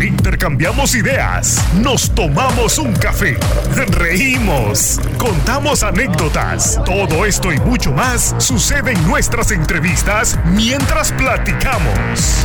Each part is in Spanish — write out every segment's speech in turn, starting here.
Intercambiamos ideas, nos tomamos un café, reímos, contamos anécdotas. Todo esto y mucho más sucede en nuestras entrevistas mientras platicamos.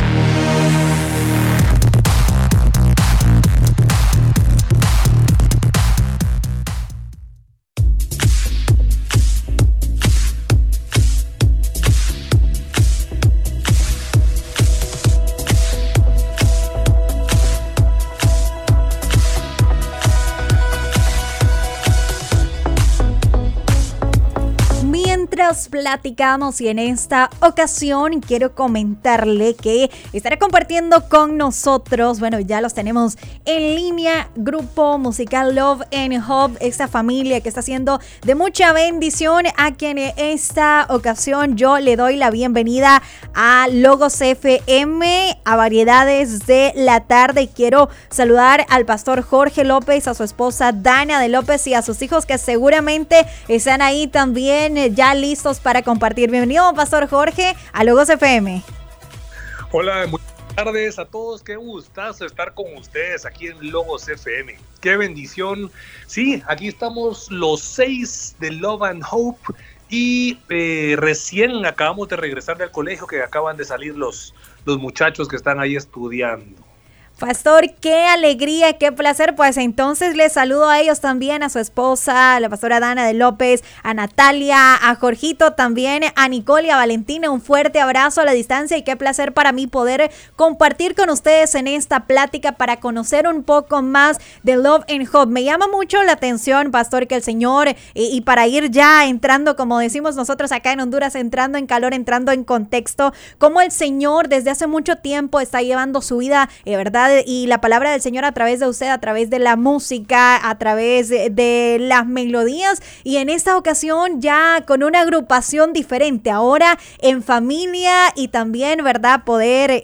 Platicamos y en esta ocasión quiero comentarle que estará compartiendo con nosotros, bueno, ya los tenemos en línea, grupo musical Love and Hope, esta familia que está haciendo de mucha bendición, a quien en esta ocasión yo le doy la bienvenida a Logos FM, a Variedades de la Tarde, y quiero saludar al pastor Jorge López, a su esposa Dana de López y a sus hijos que seguramente están ahí también ya listos para compartir. Bienvenido, Pastor Jorge, a Logos FM. Hola, buenas tardes a todos. Qué gustazo estar con ustedes aquí en Logos FM. Qué bendición. Sí, aquí estamos los 6 de Love and Hope y recién acabamos de regresar del colegio, que acaban de salir los muchachos que están ahí estudiando. Pastor, qué alegría, qué placer. Pues entonces les saludo a ellos también, a su esposa, a la pastora Dana de López, a Natalia, a Jorgito también, a Nicole y a Valentina. Un fuerte abrazo a la distancia y qué placer para mí poder compartir con ustedes en esta plática para conocer un poco más de Love and Hope. Me llama mucho la atención, pastor, que el Señor, y para ir ya entrando, como decimos nosotros acá en Honduras, entrando en calor, entrando en contexto, cómo el Señor desde hace mucho tiempo está llevando su vida, ¿verdad? Y la palabra del Señor a través de usted, a través de la música, a través de las melodías, y en esta ocasión ya con una agrupación diferente, ahora en familia y también, ¿verdad?, poder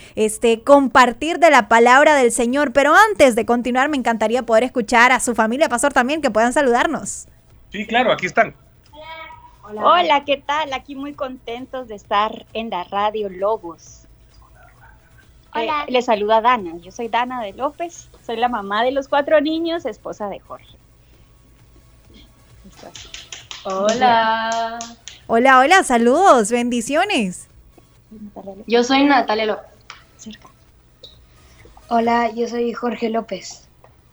compartir de la palabra del Señor. Pero antes de continuar, me encantaría poder escuchar a su familia, pastor, también, que puedan saludarnos. Sí, claro, aquí están. Hola. Hola, ¿qué tal? Aquí muy contentos de estar en la radio Logos. Hola. Les saluda Dana. Yo soy Dana de López, soy la mamá de los 4 niños, esposa de Jorge. Hola. Hola, hola, saludos, bendiciones. Yo soy Natalia López. Cerca. Hola, yo soy Jorge López.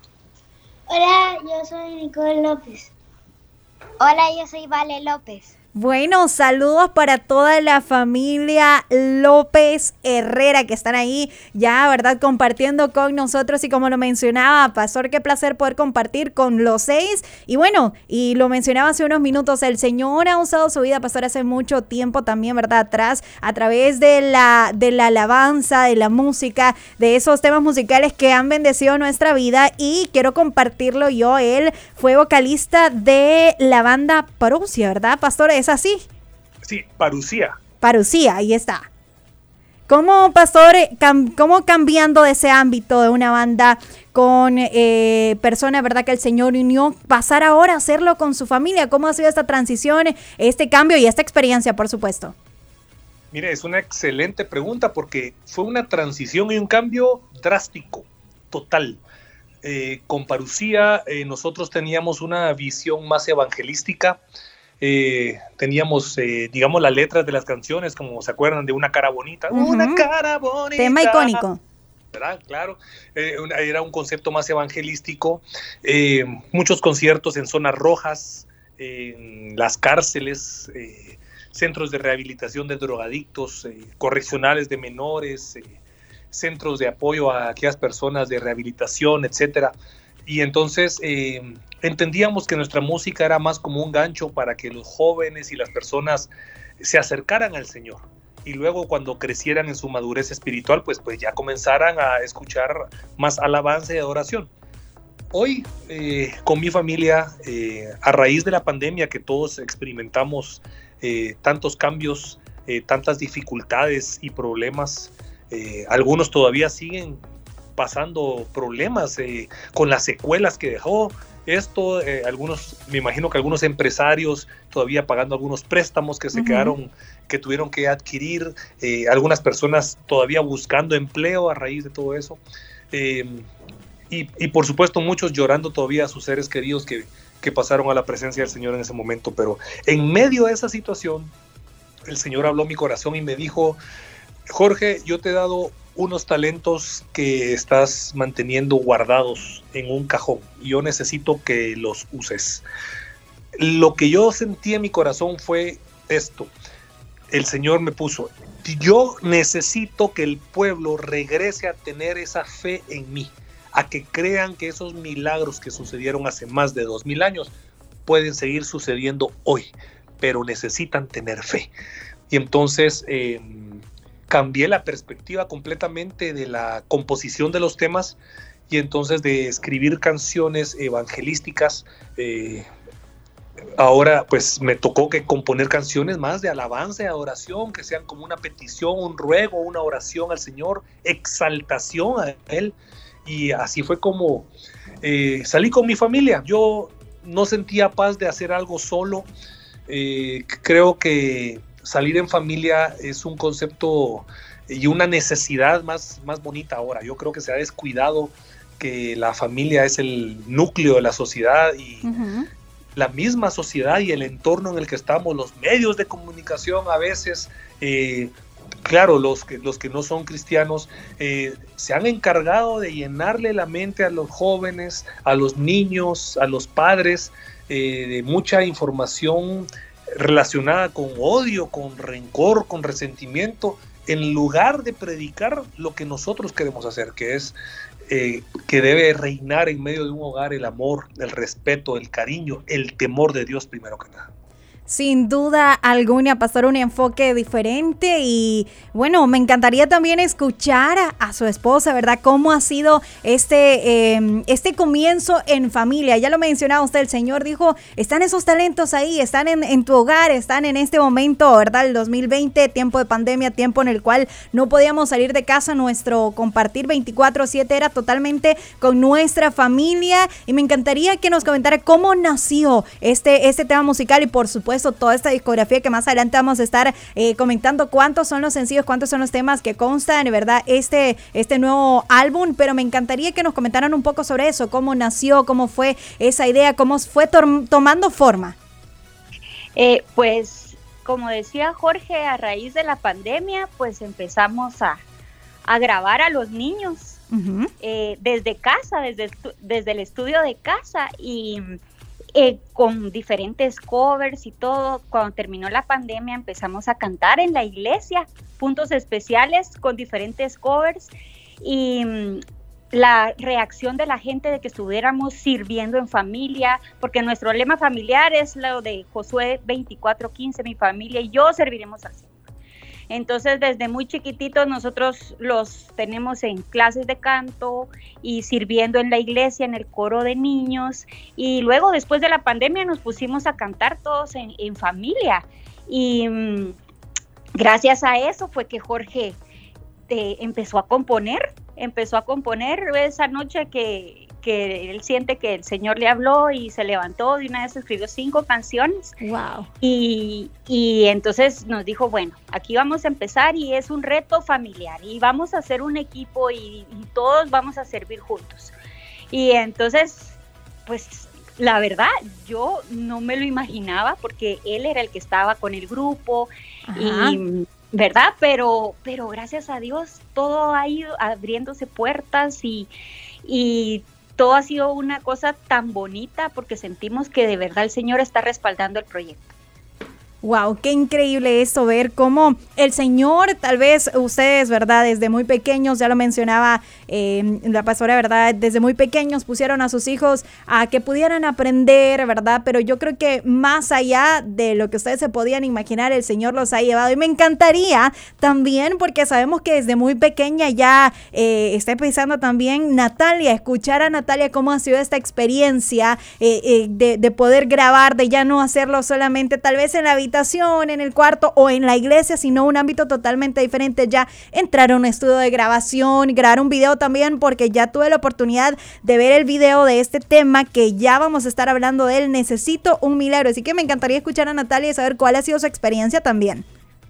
Hola, yo soy Nicole López. Hola, yo soy Vale López. Bueno, saludos para toda la familia López Herrera que están ahí ya, ¿verdad?, compartiendo con nosotros. Y como lo mencionaba, pastor, qué placer poder compartir con los 6. Y bueno, y lo mencionaba hace unos minutos, el Señor ha usado su vida, pastor, hace mucho tiempo también, ¿verdad?, atrás, a través de la alabanza, de la música, de esos temas musicales que han bendecido nuestra vida. Y quiero compartirlo yo. Él fue vocalista de la banda Parousia, ¿verdad, pastor? ¿Es así? Sí, Parousia. Parousia, ahí está. ¿Cómo, pastor, cómo cambiando de ese ámbito de una banda con personas, verdad, que el Señor unió, pasar ahora a hacerlo con su familia? ¿Cómo ha sido esta transición, este cambio y esta experiencia, por supuesto? Mire, es una excelente pregunta porque fue una transición y un cambio drástico, total. Con Parousia nosotros teníamos una visión más evangelística. Teníamos, digamos, las letras de las canciones, como se acuerdan de Una cara bonita. Uh-huh. Una cara bonita. Tema icónico. ¿Verdad? Claro. Era un concepto más evangelístico. Muchos conciertos en zonas rojas, en las cárceles, centros de rehabilitación de drogadictos, correccionales de menores, centros de apoyo a aquellas personas de rehabilitación, etcétera. Y entonces entendíamos que nuestra música era más como un gancho para que los jóvenes y las personas se acercaran al Señor. Y luego cuando crecieran en su madurez espiritual, pues ya comenzaran a escuchar más alabanza y adoración. Hoy, con mi familia, a raíz de la pandemia que todos experimentamos, tantos cambios, tantas dificultades y problemas, algunos todavía siguen pasando problemas con las secuelas que dejó, esto, me imagino que algunos empresarios todavía pagando algunos préstamos que se quedaron, que tuvieron que adquirir, algunas personas todavía buscando empleo a raíz de todo eso, y por supuesto muchos llorando todavía a sus seres queridos que pasaron a la presencia del Señor en ese momento. Pero en medio de esa situación, el Señor habló a mi corazón y me dijo: Jorge, yo te he dado unos talentos que estás manteniendo guardados en un cajón y yo necesito que los uses. Lo que yo sentí en mi corazón fue esto. El Señor me puso: yo necesito que el pueblo regrese a tener esa fe en mí, a que crean que esos milagros que sucedieron hace más de 2000 años pueden seguir sucediendo hoy, pero necesitan tener fe. Y entonces cambié la perspectiva completamente de la composición de los temas, y entonces de escribir canciones evangelísticas, ahora pues me tocó que componer canciones más de alabanza y adoración, que sean como una petición, un ruego, una oración al Señor, exaltación a Él. Y así fue como salí con mi familia. Yo no sentía paz de hacer algo solo. Creo que salir en familia es un concepto y una necesidad más bonita ahora. Yo creo que se ha descuidado que la familia es el núcleo de la sociedad, y la misma sociedad y el entorno en el que estamos, los medios de comunicación a veces, claro, los que no son cristianos, se han encargado de llenarle la mente a los jóvenes, a los niños, a los padres, de mucha información relacionada con odio, con rencor, con resentimiento, en lugar de predicar lo que nosotros queremos hacer, que es que debe reinar en medio de un hogar el amor, el respeto, el cariño, el temor de Dios primero que nada. Sin duda alguna, pastor, un enfoque diferente. Y bueno, me encantaría también escuchar a su esposa, ¿verdad? ¿Cómo ha sido este comienzo en familia? Ya lo mencionaba usted, el Señor dijo, están esos talentos ahí, están en tu hogar, están en este momento, ¿verdad? El 2020, tiempo de pandemia, tiempo en el cual no podíamos salir de casa, nuestro compartir 24/7 era totalmente con nuestra familia. Y me encantaría que nos comentara cómo nació este tema musical, y por supuesto toda esta discografía que más adelante vamos a estar comentando cuántos son los sencillos, cuántos son los temas que constan, de verdad, este nuevo álbum. Pero me encantaría que nos comentaran un poco sobre eso, cómo nació, cómo fue esa idea, cómo fue tomando forma. Pues como decía Jorge, a raíz de la pandemia pues empezamos a grabar a los niños desde casa, desde el estudio de casa, y con diferentes covers y todo. Cuando terminó la pandemia empezamos a cantar en la iglesia, puntos especiales con diferentes covers, y la reacción de la gente de que estuviéramos sirviendo en familia, porque nuestro lema familiar es lo de Josué 24:15, mi familia y yo serviremos al Señor. Entonces, desde muy chiquititos nosotros los tenemos en clases de canto y sirviendo en la iglesia, en el coro de niños. Y luego, después de la pandemia, nos pusimos a cantar todos en familia. Y gracias a eso fue que Jorge empezó a componer esa noche que él siente que el Señor le habló y se levantó de una vez, escribió 5 canciones. Wow. Y entonces nos dijo, bueno, aquí vamos a empezar y es un reto familiar y vamos a hacer un equipo y todos vamos a servir juntos. Y entonces, pues la verdad, yo no me lo imaginaba porque él era el que estaba con el grupo. Ajá. Y ¿verdad? Pero gracias a Dios todo ha ido abriéndose puertas y todo ha sido una cosa tan bonita porque sentimos que de verdad el Señor está respaldando el proyecto. Wow, qué increíble esto, ver cómo el Señor, tal vez ustedes, ¿verdad? Desde muy pequeños, ya lo mencionaba la pastora, ¿verdad? Desde muy pequeños pusieron a sus hijos a que pudieran aprender, ¿verdad? Pero yo creo que más allá de lo que ustedes se podían imaginar, el Señor los ha llevado. Y me encantaría también, porque sabemos que desde muy pequeña ya está empezando también Natalia, escuchar a Natalia cómo ha sido esta experiencia de poder grabar, de ya no hacerlo solamente tal vez en la habitación, en el cuarto o en la iglesia, sino un ámbito totalmente diferente. Ya entrar a un estudio de grabación, grabar un video también, porque ya tuve la oportunidad de ver el video de este tema que ya vamos a estar hablando de él. Necesito un milagro. Así que me encantaría escuchar a Natalia y saber cuál ha sido su experiencia también.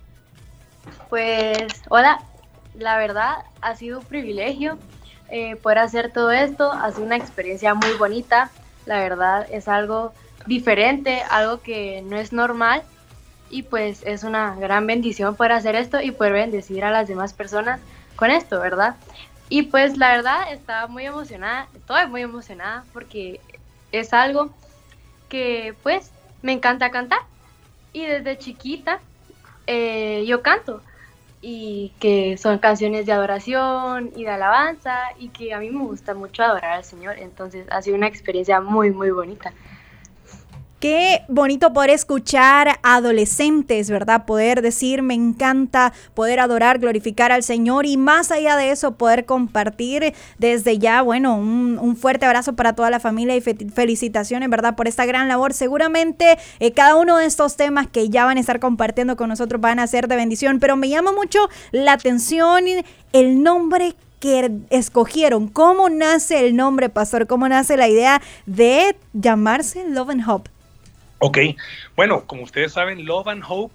Pues, hola, la verdad ha sido un privilegio poder hacer todo esto, ha sido una experiencia muy bonita, la verdad es algo diferente, algo que no es normal y pues es una gran bendición poder hacer esto y poder bendecir a las demás personas con esto, ¿verdad? Y pues la verdad estaba muy emocionada, estoy muy emocionada porque es algo que pues me encanta cantar y desde chiquita yo canto y que son canciones de adoración y de alabanza y que a mí me gusta mucho adorar al Señor, entonces ha sido una experiencia muy muy bonita. Qué bonito poder escuchar a adolescentes, ¿verdad? Poder decir, me encanta poder adorar, glorificar al Señor y más allá de eso, poder compartir desde ya, bueno, un fuerte abrazo para toda la familia y felicitaciones, ¿verdad? Por esta gran labor. Seguramente cada uno de estos temas que ya van a estar compartiendo con nosotros van a ser de bendición, pero me llama mucho la atención el nombre que escogieron. ¿Cómo nace el nombre, pastor? ¿Cómo nace la idea de llamarse Love and Hope? Ok, bueno, como ustedes saben, Love and Hope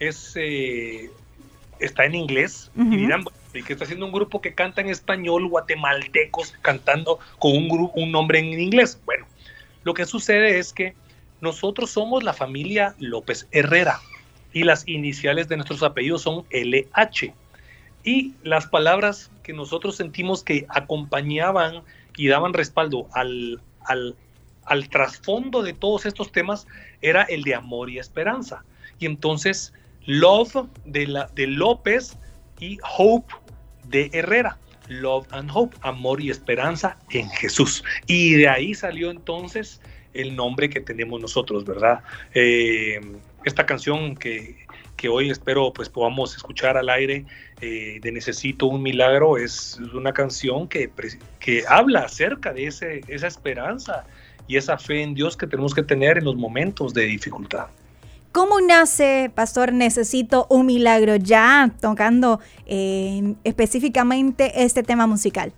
está en inglés. Y dirán, ¿y qué está haciendo un grupo que canta en español, guatemaltecos, cantando con un nombre en inglés? Bueno, lo que sucede es que nosotros somos la familia López Herrera y las iniciales de nuestros apellidos son LH. Y las palabras que nosotros sentimos que acompañaban y daban respaldo al trasfondo de todos estos temas era el de amor y esperanza. Y entonces Love de López y Hope de Herrera. Love and Hope, amor y esperanza en Jesús. Y de ahí salió entonces el nombre que tenemos nosotros, ¿verdad? Esta canción que hoy espero pues podamos escuchar al aire, de Necesito un Milagro, es una canción que habla acerca de esa esperanza y esa fe en Dios que tenemos que tener en los momentos de dificultad. ¿Cómo nace, pastor, Necesito un Milagro, ya tocando específicamente este tema musical?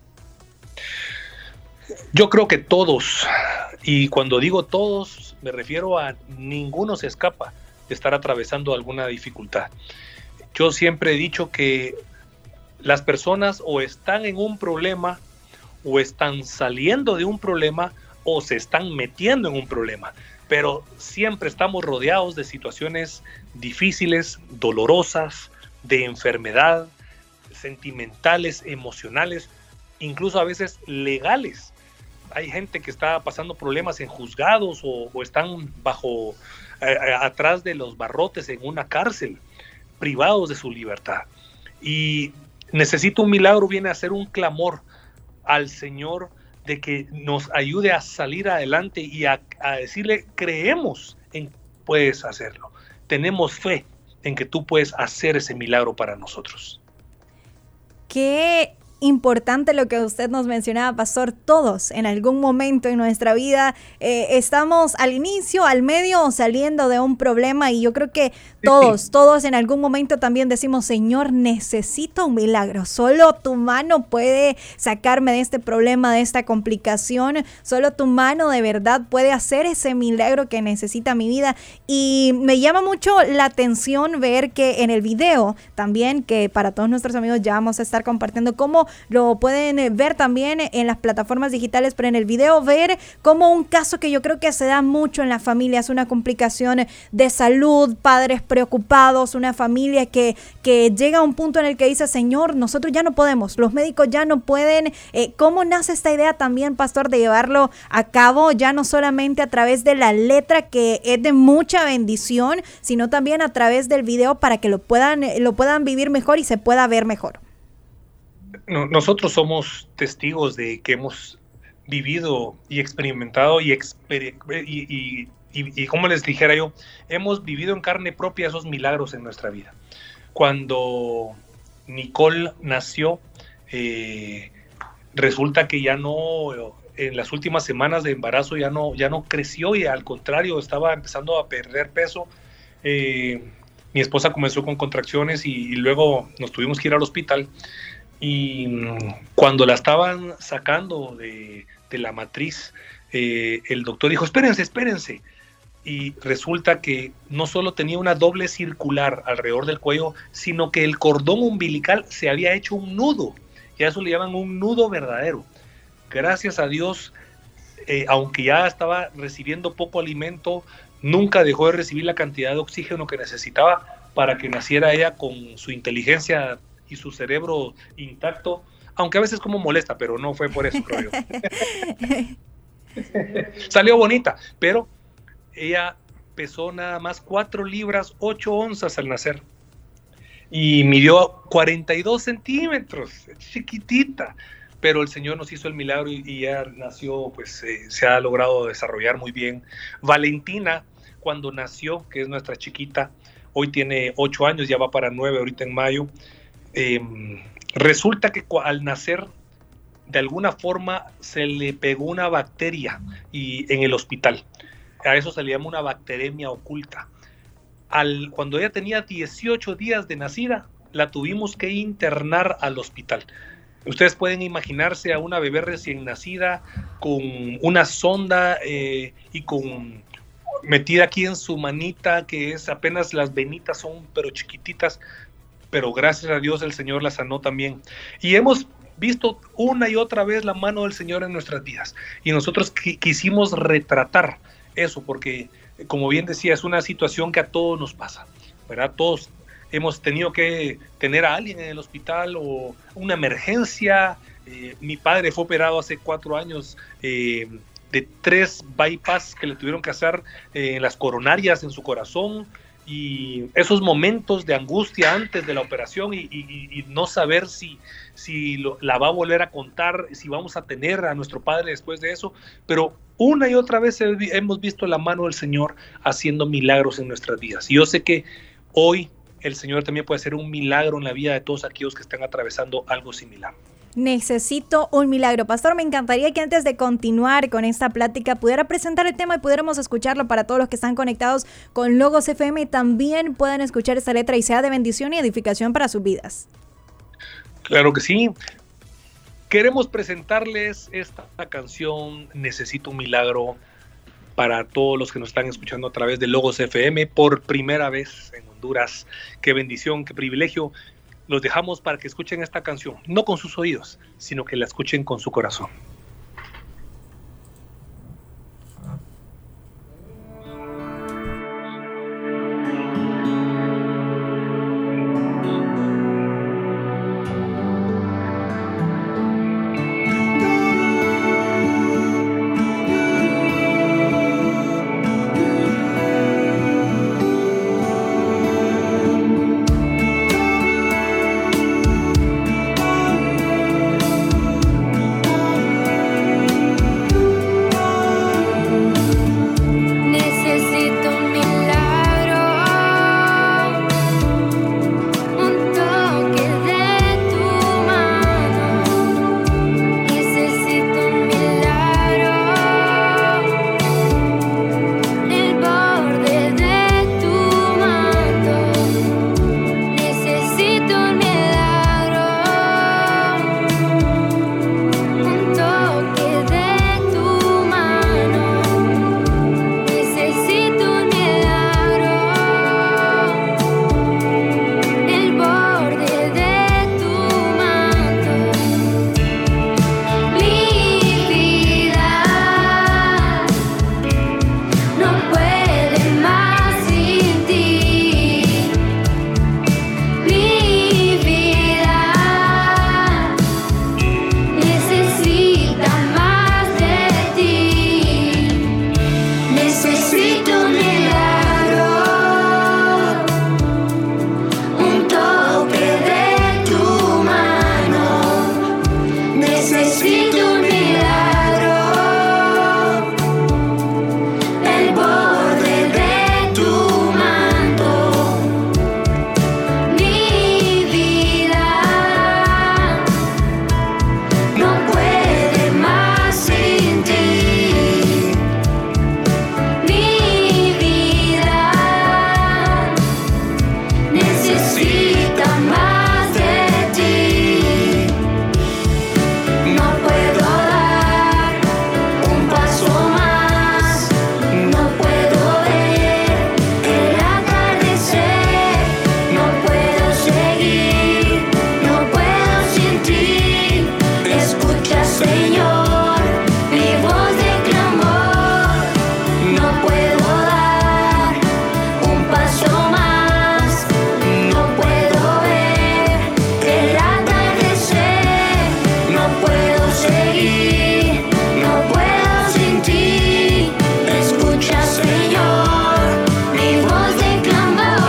Yo creo que todos, y cuando digo todos, me refiero a ninguno se escapa de estar atravesando alguna dificultad. Yo siempre he dicho que las personas o están en un problema, o están saliendo de un problema, o se están metiendo en un problema, pero siempre estamos rodeados de situaciones difíciles, dolorosas, de enfermedad, sentimentales, emocionales, incluso a veces legales. Hay gente que está pasando problemas en juzgados o están atrás de los barrotes en una cárcel, privados de su libertad. Y Necesito un Milagro viene a ser un clamor al Señor de que nos ayude a salir adelante y a decirle, creemos en que puedes hacerlo. Tenemos fe en que tú puedes hacer ese milagro para nosotros. Qué importante lo que usted nos mencionaba, pastor. Todos en algún momento en nuestra vida estamos al inicio, al medio o saliendo de un problema, y yo creo que todos en algún momento también decimos, Señor, necesito un milagro. Solo tu mano puede sacarme de este problema, de esta complicación. Solo tu mano de verdad puede hacer ese milagro que necesita mi vida. Y me llama mucho la atención ver que en el video también, que para todos nuestros amigos ya vamos a estar compartiendo cómo lo pueden ver también en las plataformas digitales, pero en el video ver como un caso que yo creo que se da mucho en las familias, una complicación de salud, padres preocupados, una familia que llega a un punto en el que dice, Señor, nosotros ya no podemos, los médicos ya no pueden. ¿Cómo nace esta idea también, pastor, de llevarlo a cabo ya no solamente a través de la letra, que es de mucha bendición, sino también a través del video para que lo puedan vivir mejor y se pueda ver mejor? Nosotros somos testigos de que hemos vivido y experimentado y como les dijera yo, hemos vivido en carne propia esos milagros en nuestra vida. Cuando Nicole nació, resulta que ya no, en las últimas semanas de embarazo ya no creció, y al contrario estaba empezando a perder peso, Mi esposa comenzó con contracciones y luego nos tuvimos que ir al hospital. Y cuando la estaban sacando de la matriz, el doctor dijo, espérense. Y resulta que no solo tenía una doble circular alrededor del cuello, sino que el cordón umbilical se había hecho un nudo. Y a eso le llaman un nudo verdadero. Gracias a Dios, aunque ya estaba recibiendo poco alimento, nunca dejó de recibir la cantidad de oxígeno que necesitaba para que naciera ella con su inteligencia y su cerebro intacto, aunque a veces como molesta, pero no fue por eso, creo yo. Salió bonita, pero ella pesó nada más 4 libras 8 onzas al nacer y midió 42 centímetros, chiquitita, pero el Señor nos hizo el milagro y ya nació, pues se ha logrado desarrollar muy bien. Valentina, cuando nació, que es nuestra chiquita, hoy tiene 8 años, ya va para 9 ahorita en mayo. Resulta que al nacer, de alguna forma se le pegó una bacteria en el hospital. A eso se le llama una bacteremia oculta. Cuando ella tenía 18 días de nacida, la tuvimos que internar al hospital. Ustedes pueden imaginarse a una bebé recién nacida con una sonda y con metida aquí en su manita, que es apenas las venitas son pero chiquititas, pero gracias a Dios el Señor la sanó también. Y hemos visto una y otra vez la mano del Señor en nuestras vidas. Y nosotros quisimos retratar eso, porque como bien decía, es una situación que a todos nos pasa, ¿verdad? Todos hemos tenido que tener a alguien en el hospital o una emergencia. Mi padre fue operado hace 4 años de 3 bypass que le tuvieron que hacer en las coronarias en su corazón, y esos momentos de angustia antes de la operación y no saber si la va a volver a contar, si vamos a tener a nuestro padre después de eso, pero una y otra vez hemos visto la mano del Señor haciendo milagros en nuestras vidas. Y yo sé que hoy el Señor también puede hacer un milagro en la vida de todos aquellos que están atravesando algo similar. Necesito un milagro. Pastor, me encantaría que antes de continuar con esta plática pudiera presentar el tema y pudiéramos escucharlo para todos los que están conectados con Logos FM y también puedan escuchar esta letra y sea de bendición y edificación para sus vidas. Claro que sí. Queremos presentarles esta canción, Necesito un milagro, para todos los que nos están escuchando a través de Logos FM por primera vez en Honduras. Qué bendición, qué privilegio. Los dejamos para que escuchen esta canción, no con sus oídos, sino que la escuchen con su corazón. seguir, no puedo sin ti. Escucha, Señor, mi voz de clamor.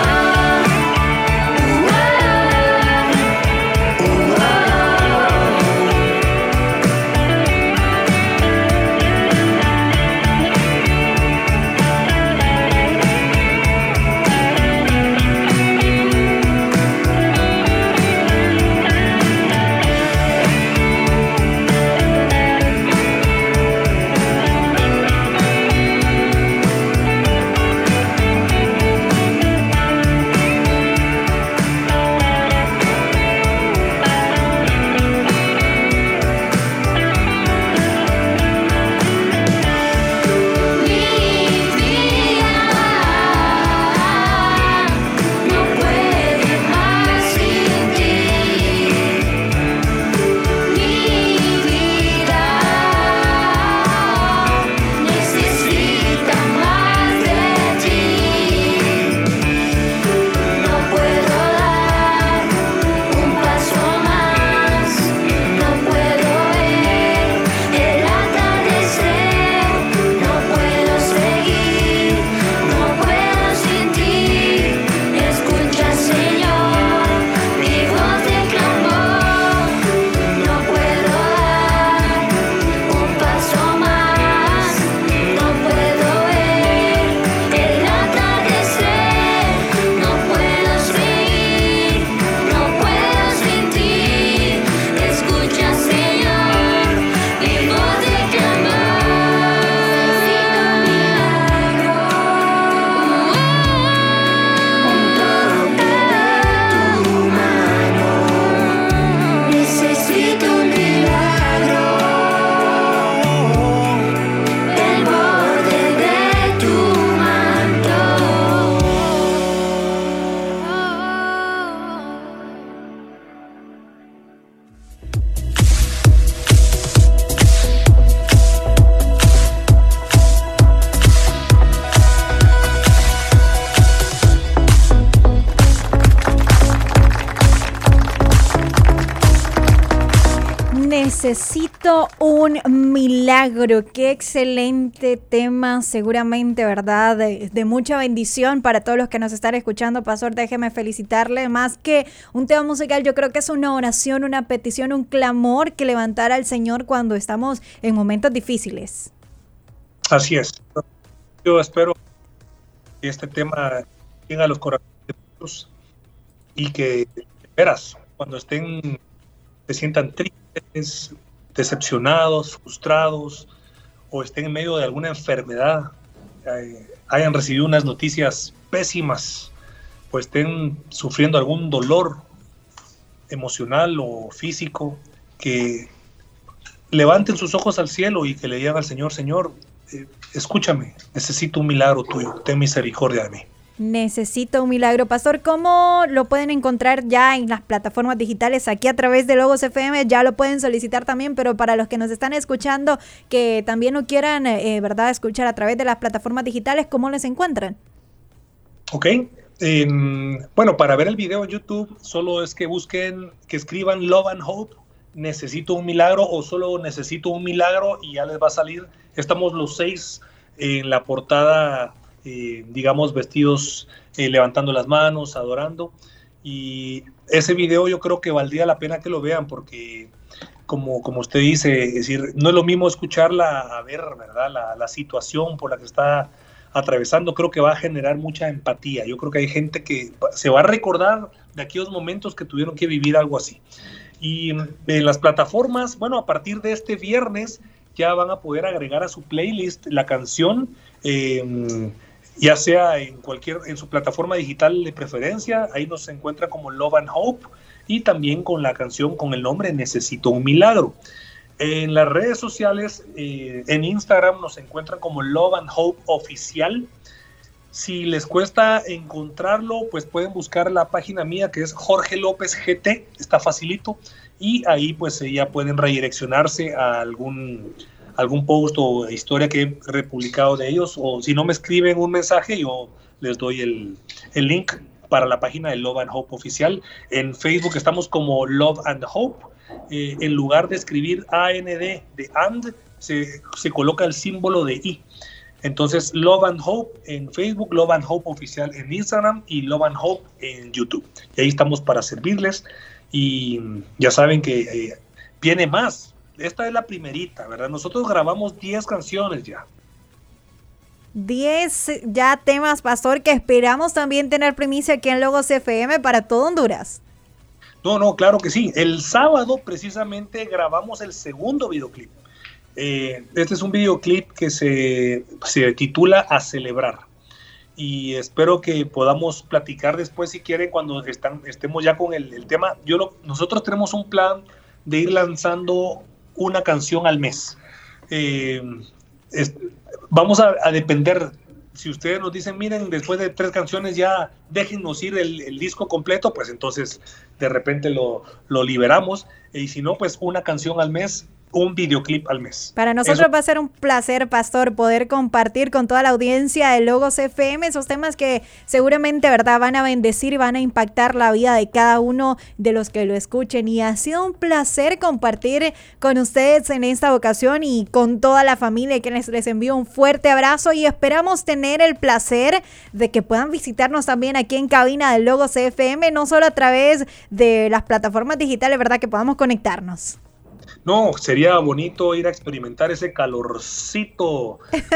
Necesito un milagro. Qué excelente tema, seguramente, ¿verdad? De mucha bendición para todos los que nos están escuchando. Pastor, déjeme felicitarle. Más que un tema musical, yo creo que es una oración, una petición, un clamor que levantar al Señor cuando estamos en momentos difíciles. Así es. Yo espero que este tema llegue a los corazones de todos y que, de veras, cuando estén, se sientan tristes, decepcionados, frustrados o estén en medio de alguna enfermedad, hayan recibido unas noticias pésimas o estén sufriendo algún dolor emocional o físico, que levanten sus ojos al cielo y que le digan al Señor: Señor, escúchame, necesito un milagro tuyo, ten misericordia de mí. Necesito un milagro. Pastor, ¿cómo lo pueden encontrar ya en las plataformas digitales? Aquí a través de Logos FM ya lo pueden solicitar también, pero para los que nos están escuchando que también lo quieran, ¿verdad?, escuchar a través de las plataformas digitales, ¿cómo les encuentran? Ok. Bueno, para ver el video en YouTube, solo es que busquen, que escriban Love and Hope, necesito un milagro, o solo necesito un milagro, y ya les va a salir. Estamos los 6 en la portada, digamos, vestidos, levantando las manos, adorando, y ese video yo creo que valdría la pena que lo vean, porque como usted dice, es decir, no es lo mismo escucharla a ver, ¿verdad?, la situación por la que está atravesando. Creo que va a generar mucha empatía. Yo creo que hay gente que se va a recordar de aquellos momentos que tuvieron que vivir algo así. Y en las plataformas, bueno, a partir de este viernes ya van a poder agregar a su playlist la canción, ya sea en su plataforma digital de preferencia. Ahí nos encuentra como Love and Hope, y también con la canción con el nombre Necesito un Milagro. En las redes sociales, en Instagram nos encuentran como Love and Hope Oficial. Si les cuesta encontrarlo, pues pueden buscar la página mía, que es Jorge López GT, está facilito, y ahí pues ya pueden redireccionarse a algún post o historia que he republicado de ellos, o si no, me escriben un mensaje, yo les doy el link para la página de Love and Hope Oficial. En Facebook estamos como Love and Hope, en lugar de escribir AND de and, se coloca el símbolo de I. Entonces, Love and Hope en Facebook, Love and Hope Oficial en Instagram y Love and Hope en YouTube. Y ahí estamos para servirles. Y ya saben que viene más. Esta es la primerita, ¿verdad? Nosotros grabamos 10 canciones ya. 10 ya temas, pastor, que esperamos también tener primicia aquí en Logos FM para todo Honduras. No, claro que sí. El sábado precisamente grabamos el segundo videoclip. Este es un videoclip que se titula A Celebrar. Y espero que podamos platicar después, si quieren, cuando estemos ya con el tema. Nosotros tenemos un plan de ir lanzando una canción al mes. Vamos a depender. Si ustedes nos dicen, miren, después de 3 canciones ya déjennos ir el disco completo, pues entonces de repente lo liberamos. Y si no, pues una canción al mes, un videoclip al mes. Para nosotros va a ser un placer, pastor, poder compartir con toda la audiencia de Logos FM esos temas que seguramente, ¿verdad?, van a bendecir y van a impactar la vida de cada uno de los que lo escuchen. Y ha sido un placer compartir con ustedes en esta ocasión y con toda la familia, que les envío un fuerte abrazo y esperamos tener el placer de que puedan visitarnos también aquí en cabina de Logos FM, no solo a través de las plataformas digitales, ¿verdad?, que podamos conectarnos. No, sería bonito ir a experimentar ese calorcito.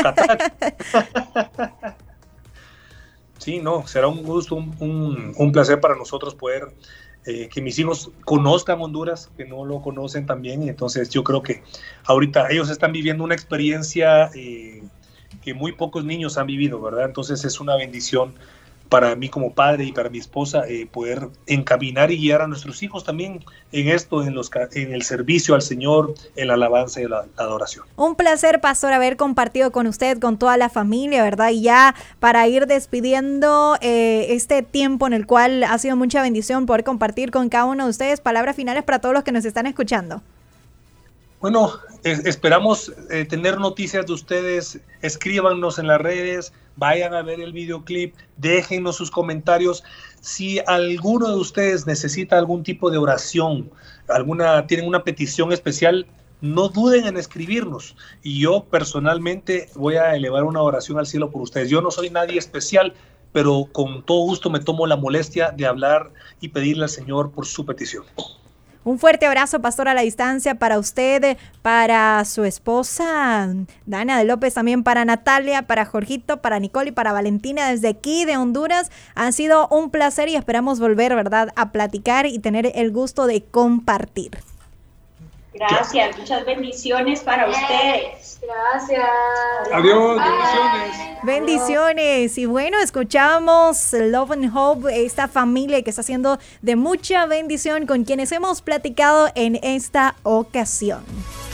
Sí, no, será un gusto, un placer para nosotros poder que mis hijos conozcan Honduras, que no lo conocen también. Y entonces yo creo que ahorita ellos están viviendo una experiencia que muy pocos niños han vivido, ¿verdad? Entonces es una bendición para mí como padre y para mi esposa poder encaminar y guiar a nuestros hijos también en esto, en el servicio al Señor, en la alabanza y la adoración. Un placer, pastor, haber compartido con usted, con toda la familia, ¿verdad? Y ya para ir despidiendo este tiempo en el cual ha sido mucha bendición poder compartir con cada uno de ustedes, palabras finales para todos los que nos están escuchando. Bueno, esperamos tener noticias de ustedes. Escríbanos en las redes, vayan a ver el videoclip, déjennos sus comentarios. Si alguno de ustedes necesita algún tipo de oración, tienen una petición especial, no duden en escribirnos. Y yo personalmente voy a elevar una oración al cielo por ustedes. Yo no soy nadie especial, pero con todo gusto me tomo la molestia de hablar y pedirle al Señor por su petición. Un fuerte abrazo, pastor, a la distancia para usted, para su esposa, Dana de López, también para Natalia, para Jorgito, para Nicole y para Valentina desde aquí de Honduras. Ha sido un placer y esperamos volver, ¿verdad?, a platicar y tener el gusto de compartir. Gracias, muchas bendiciones para ustedes. Gracias. Adiós, bendiciones. Bendiciones. Y bueno, escuchamos Love and Hope, esta familia que está siendo de mucha bendición con quienes hemos platicado en esta ocasión.